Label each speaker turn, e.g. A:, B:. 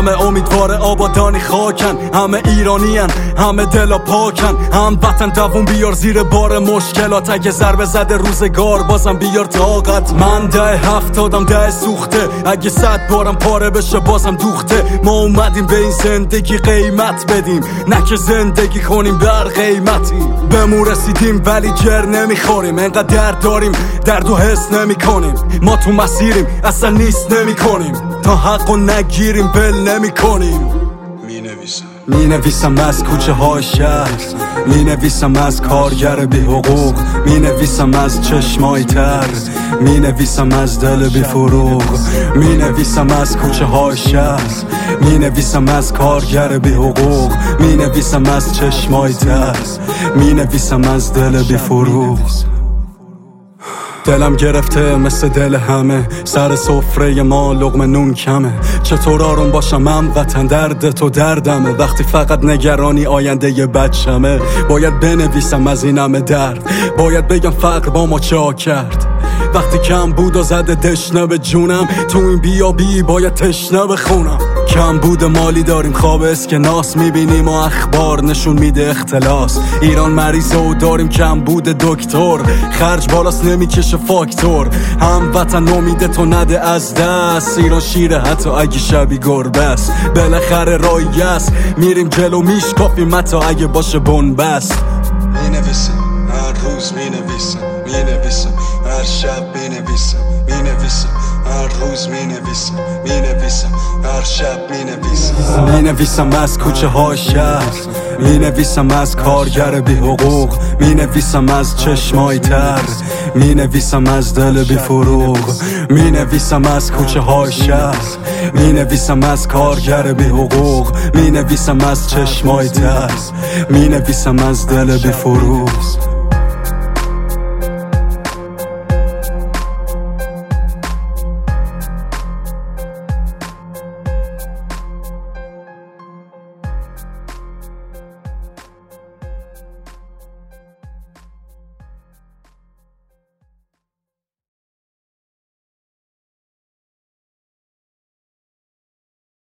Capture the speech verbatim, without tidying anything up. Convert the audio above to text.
A: همه امیدوار آبادانی خاکن، همه ایرانین، همه دلا پاکن. هم وطن دوون بیار زیر بار مشکلات، اگه ضربه زده روزگار بازم بیار طاقت. من ده هفتادم ده سوخته، اگه صد بارم پاره بشه بازم دوخته. ما اومدیم به این زندگی قیمت بدیم، نه که زندگی کنیم بر قیمتی. به مو رسیدیم ولی جر نمیخوریم، انقدر درد داریم درد و حس نمی کنیم. ما تو مسیریم اصلا نیست نمی کنیم، تا حقو نگیریم ول نمی کنیم.
B: می نویسم
A: می نویسم از کوچه های شهر، می نویسم از کارگر بی حقوق، می نویسم از چشمای تر، می نویسم از دل بی فروغ. می نویسم از کوچه های شهر، می نویسم از کارگر بی حقوق، می نویسم از چشمای تر، می نویسم از دل بی فروغ. دلم گرفته مثل دل همه، سر سفره ما لقمه نون کمه. چطور آروم باشم من وطن درد تو دردمه، وقتی فقط نگرانی آینده ی بچمه. باید بنویسم از این همه درد، باید بگم فقر با ما چا کرد. وقتی کم بود و زده دشنه به جونم، تو این بیابی باید تشنه بخونم. کم بود مالی داریم، خواب اسکناس میبینیم و اخبار نشون میده اختلاس. ایران مریضه و داریم کم بود دکتر، خرج بالاست نمیکشه فاکتور. هم وطن امیده تو نده از دست، ایران شیره حتی اگه شبی گربه است. بالاخره رایی است، میریم جلو میشکافیم حتی اگه باشه بنبست.
B: مینویسم هر روز، مینویسم مینویسم هر شب، مینویسم مینویسم هر روز، مینویسم مینویسم هر شب، مینویسم
A: مینویسم از کوچه های شهر، مینویسم از کارگر بی حقوق، مینویسم از چشمای تر، مینویسم از دل بی فروغ. مینویسم از کوچه های شهر، مینویسم از کارگر بی حقوق، مینویسم از چشمای تر، مینویسم از دل بی فروغ.